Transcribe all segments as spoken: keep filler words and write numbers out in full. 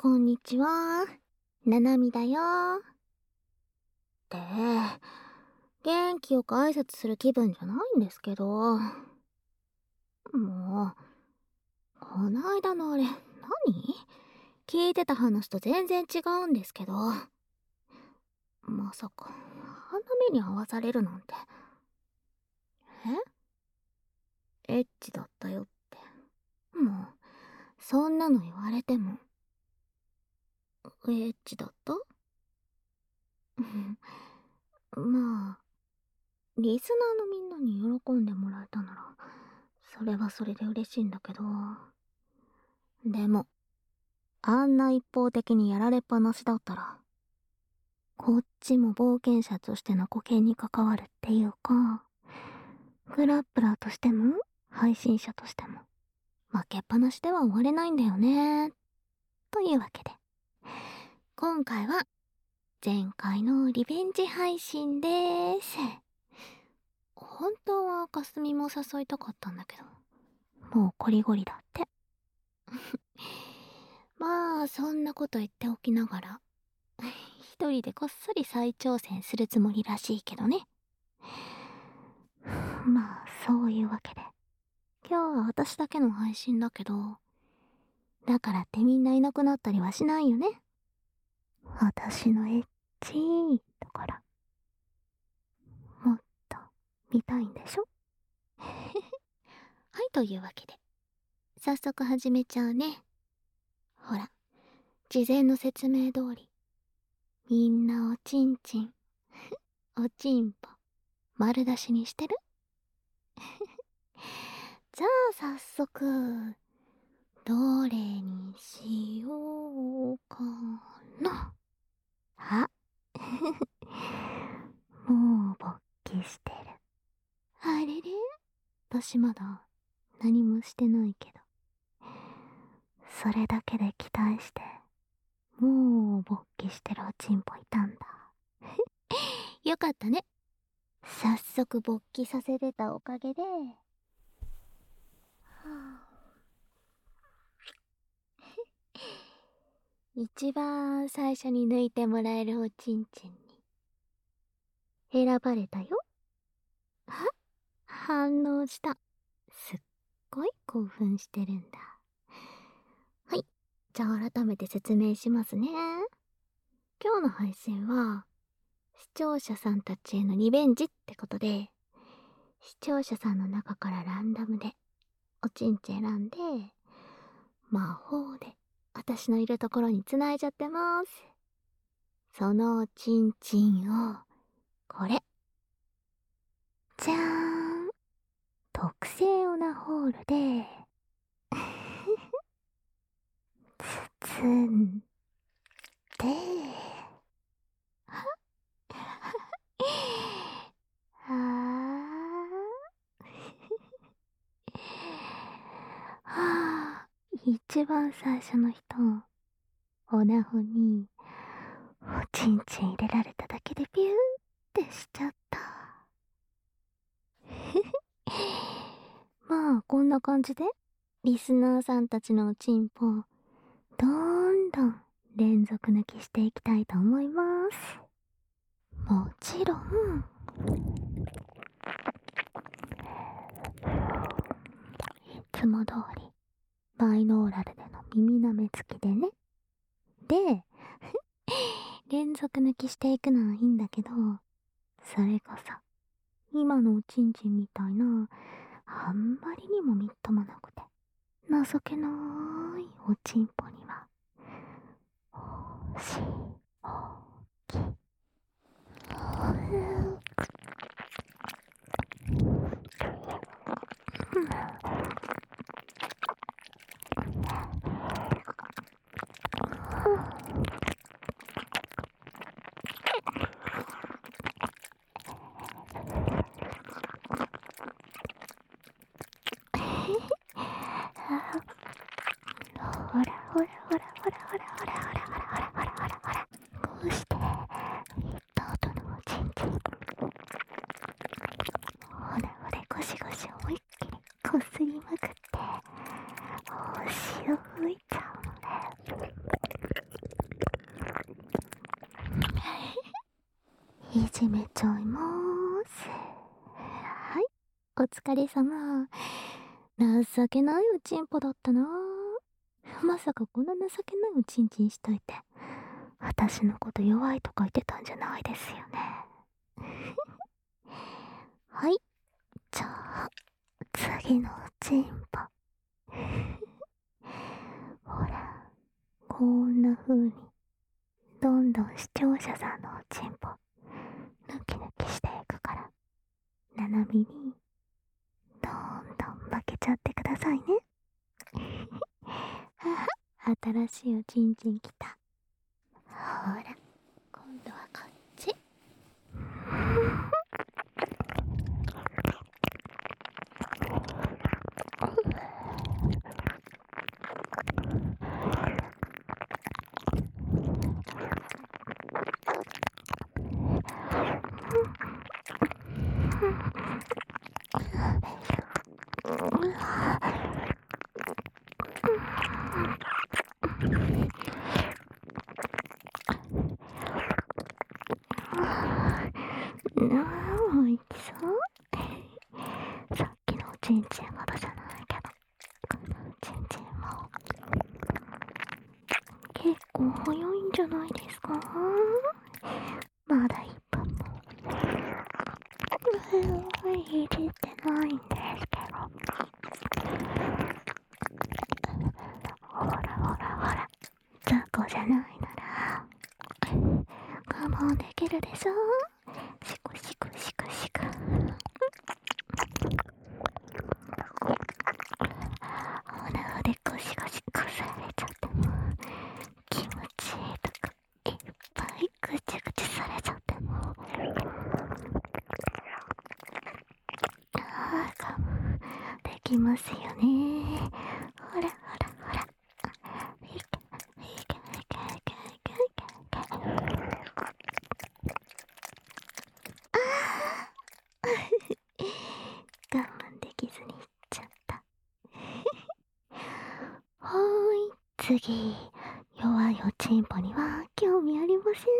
こんにちは。ななみだよ。って、元気よく挨拶する気分じゃないんですけど。もう、こないだのあれ、何聞いてた話と全然違うんですけど。まさか、あんな目に遭わされるなんて。えエッチだったよって。もう、そんなの言われても。エッチだったまあ、リスナーのみんなに喜んでもらえたなら、それはそれで嬉しいんだけど。でも、あんな一方的にやられっぱなしだったら、こっちも冒険者としての保険に関わるっていうか、グラップラーとしても、配信者としても、負けっぱなしでは終われないんだよね。というわけで、今回は、前回のリベンジ配信でーす。本当はかすみも誘いたかったんだけど、もうこりごりだって。まあ、そんなこと言っておきながら、一人でこっそり再挑戦するつもりらしいけどね。まあ、そういうわけで。今日は私だけの配信だけど、だからってみんないなくなったりはしないよね。私のエッチーだから。もっと見たいんでしょはい、というわけで、早速始めちゃうね。ほら、事前の説明通り、みんなおちんちん、おちんぽ、丸出しにしてるじゃあ早速、どれにしようかな。あもう勃起してる。あれれ私まだ何もしてないけど。それだけで期待して、もう勃起してるおちんぽいたんだ。よかったね。早速勃起させてたおかげで、はあ、一番最初に抜いてもらえるおちんちんに選ばれたよ。は反応した。すっごい興奮してるんだ。はい。じゃあ改めて説明しますね。今日の配信は、視聴者さんたちへのリベンジってことで、視聴者さんの中からランダムで、おちんちん選んで、魔法で、私のいるところに繋いじゃってます。そのおちんちんを、これ。じゃーん。特製オナホールで、包んで、はあ一番最初の人、オナホに、おちんちん入れられただけでビューってしちゃった。まあ、こんな感じで、リスナーさんたちのおちんぽを、どんどん連続抜きしていきたいと思います。もちろん、いつも通り、バイノーラルでの耳なめつきでね。で、連続抜きしていくのはいいんだけど、それこそ、今のおちんちんみたいな、あんまりにもみっともなくて、情けなーいおちんぽには、星、大きい。ほらほらほらほらほらほらほらほらほらほらほらほらこうして言った後のおちんちんほらほらゴシゴシ思いっきりこすりまくって星を吹いちゃうのね。 閉めちゃいまーす。はい、お疲れ様。情けないおちんぽだったな。まさかこんな情けないおちんちんしといて、私のこと弱いとか言ってたんじゃないですよね。はい、じゃあ次のおちんぽ。ほら、こんな風にどんどん視聴者さんのおちんぽ抜き抜きしていくから、ななみにどんどん負けちゃってくださいね。新しいおちんちんきた。ほら、今度はこっち。もういきそう。さっきのおちんちんほどじゃないけど、このおちんちんも結構早いんじゃないですか。まだいっぷんもいじってないんですけど。ほらほらほら、雑魚じゃないなら我慢できるでしょ。シクシクシクシク。おなでゴシゴシこされちゃっても気持ちいいとかいっぱいぐちぐちされちゃっても、ああ我慢できますよね。ほらほらほら、いけいけいけいけいけいけいけ。ああ我慢できずにいっちゃった。はーい、次、弱いおちんぽには興味ありませ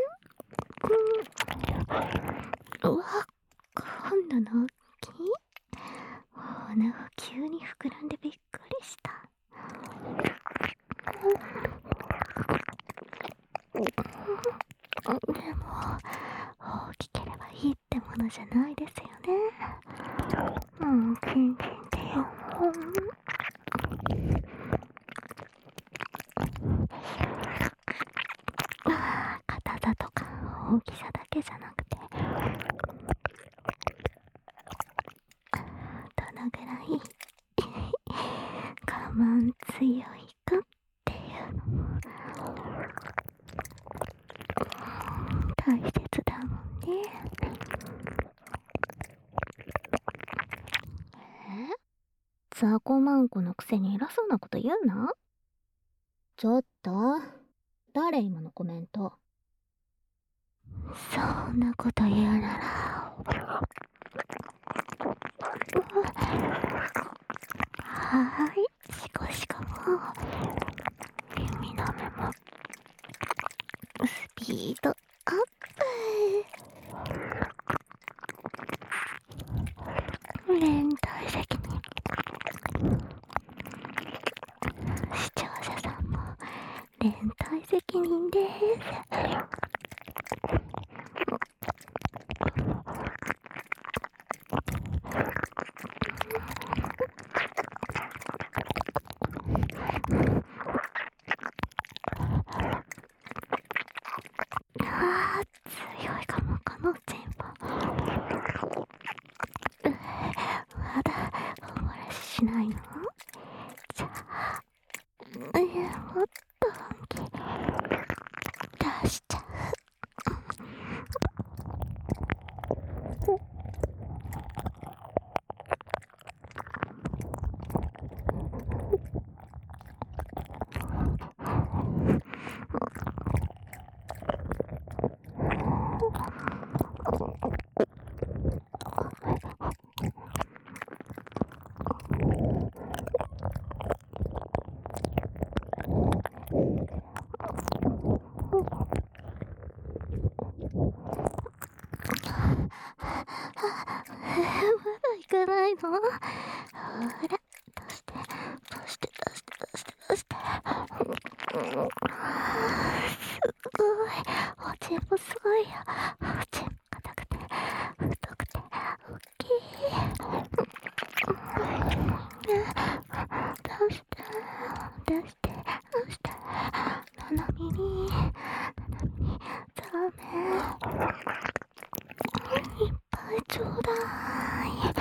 ん。うわ、今度の大きい鼻が急に膨らんでびっくりした。でも大きければいいってものじゃないですよね。うん、キンキンってよ。硬さとか大きさだけじゃなくて、どのぐらい我慢強いかっていうのも大切だもんね。え？雑魚マンコのくせに偉そうなこと言うな。ちょっと、誰今のコメント。そんなこと言うならはーい、シコシコも耳の目もスピードアップ。連帯責任。視聴者さんも連帯責任です。あー、強いかもこのチンポ。まだお漏らししないの？じゃあ、いや、もっと本気出しちゃう。 ほら、出して、出して、出して、出して、出して。すごい。おちんぽすごいよ。おちんぽ硬くて、太くて、大きい。出して、出して、出して。ななみに、ななみに、ザーメン。いっぱいちょうだい。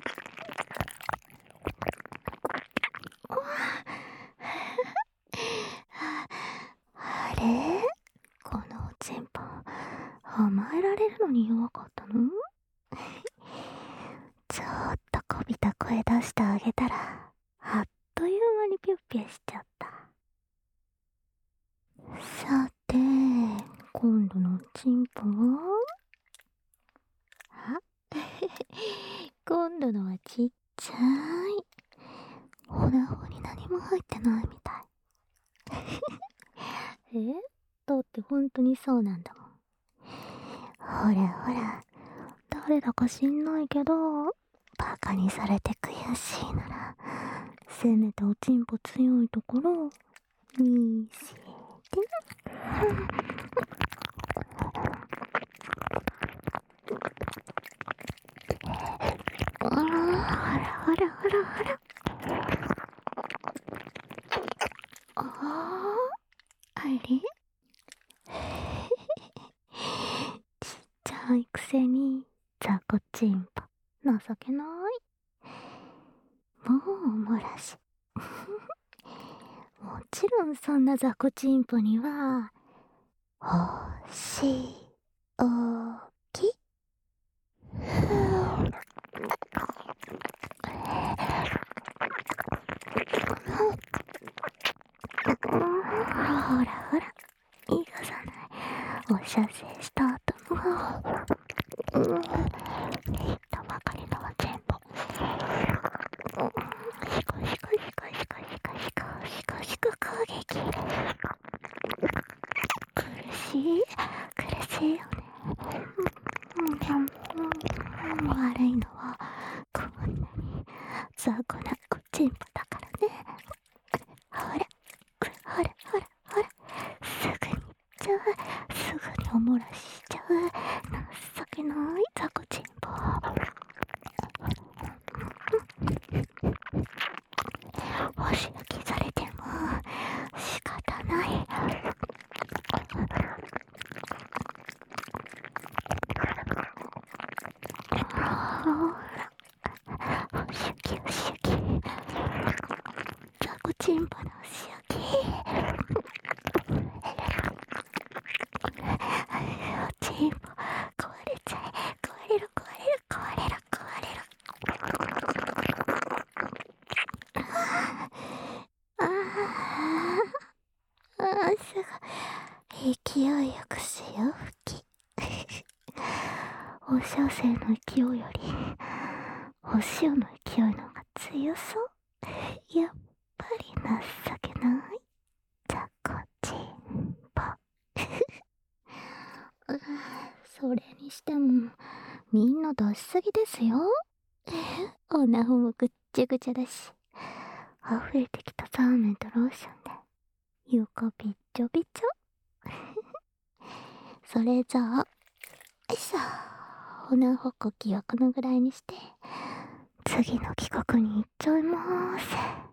あれ？このおちんぽ、甘えられるのに弱かったの？ちょっとこびた声出してあげたら、あっという間にぴゅっぴゅしちゃった。さて、今度のおちんぽは？あ今度のはちっちゃい。骨ほに何も入ってないみたい。え？だって本当にそうなんだもん。ほらほら、誰だか知んないけど、バカにされて悔しいなら、せめておちんぽ強いところ、見せて。あら、ほらほらほらほら。ああ、あれちっちゃいくせに雑魚ちんぽ情けない。もうおもらしもちろんそんな雑魚ちんぽにはおしおきほらほら、いがさない。お射精した後もうん言ったばかりのおちんぽシコシコシコシコシコシコシコシコ攻撃。苦しい苦しいよね。悪いのはこんなに雑魚なおちんぽだからね。ほらほらほらほら、すぐにいっちゃう、すぐにおもらししちゃう、情けない雑魚ちんぽ。お仕置きされても仕方ない。ほら、お仕置きお仕置き、雑魚ちんぽのお仕置き。おちんぽ壊れちゃえ、壊れる壊れる壊れる壊れる。ああああ、すごい勢いよく潮吹きお射精の勢いよりお潮の勢いの方が強そう。やっぱり情けない雑魚ちんぽそれにしてもみんな出しすぎですよ。おなほもぐっちゃぐちゃだし、溢れてきたザーメンとローションで床びっちょびちょそれじゃあ、よいしょ、おなほこきはこのぐらいにして次の企画に行っちゃいまーす。